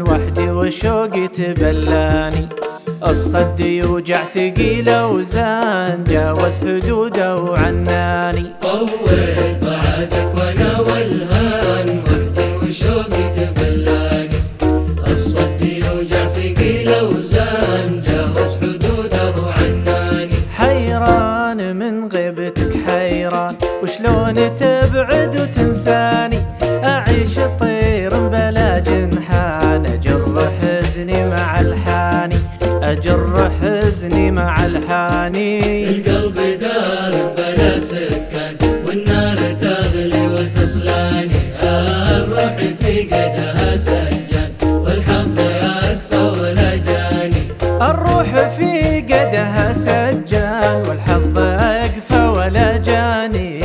وحدي وشوقي تبلاني. الصد يوجع ثقيل اوزان جاوز حدوده وعناني. طول بعدك وانا والهان وحدي وشوقي تبلاني. الصد يوجع ثقيل اوزان جاوز حدوده وعناني. حيران من غيبتك حيران وشلون تبعد وتنساني. اعيش طير بلا جنحان اجر حزني مع الحاني. اجر حزني مع الحاني. القلب دار بلا سكان والنار تغلي وتصلاني. الروح في قدها سجان والحظ يكفى ولا جاني. الروح في قدها سجان والحظ يكفى ولا جاني.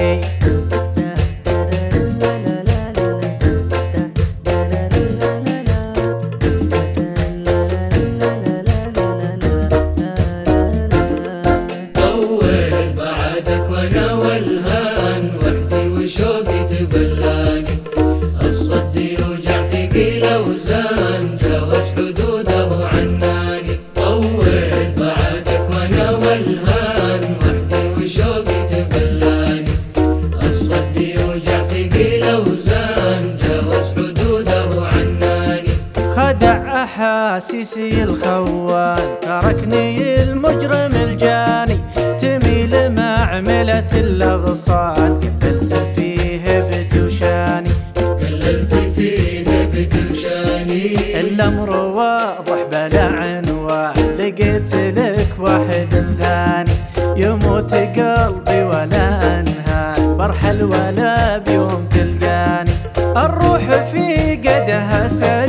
وانا والهان وحدي وشوقي تبلاني. الصد يوجع ثقيل اوزان جاوز حدوده وعناني. طول بعدك وانا والهان وحدي وشوقي تبلاني. الصد يوجع ثقيل اوزان جاوز حدوده وعناني. خدع احاسيسي الخوان تركني المجرم الجاني. تميل معملة الأغصان قللت فيه بتوشاني. قللت فيه بتوشاني. الأمر واضح بلا عنوان لقيت لك واحد ثاني. يموت قلبي ولا أنهان برحل ولا بيوم تلقاني. الروح في قدها